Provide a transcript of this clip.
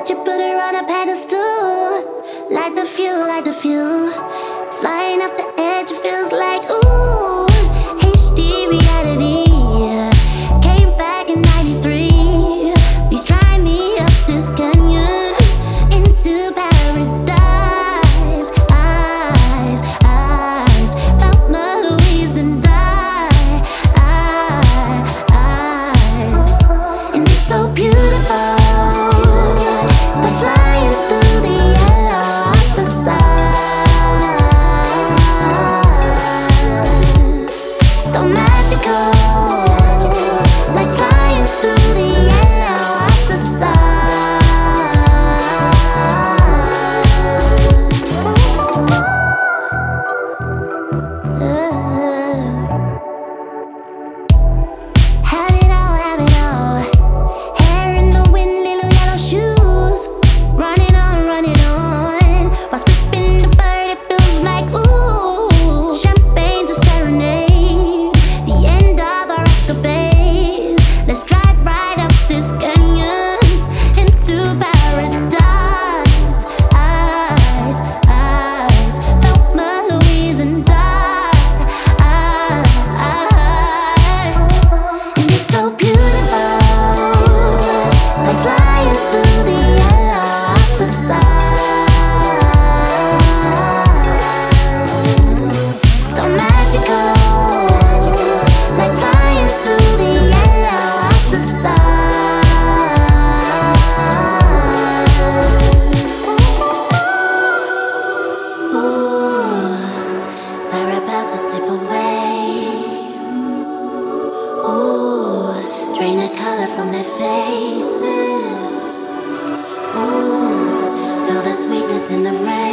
you put her on a pedestal. Like the fuel. Flying off the edge, it feels like ooh, HD reality. Came back in '93. Please try me up this canyon into paradise. Eyes, Thelma, Louise, and and it's so beautiful. We're flying through the yellow of the sun. So magical, like flying through the yellow of the sun. Have it all, have it all. Hair in the wind, little yellow shoes. Running on, while flipping the bird, it feels like ooh. Champagne's a serenade, the end of our escapades. Let's drive right up this canyon into paradise. Eyes, Thelma, Louise, and and it's so beautiful, like flying through the yellow of the sun. So magical, like flying through the yellow of the sun. Ooh, we're about to slip away. Ooh, drain the color from their faces. Ooh, feel the sweetness in the rain.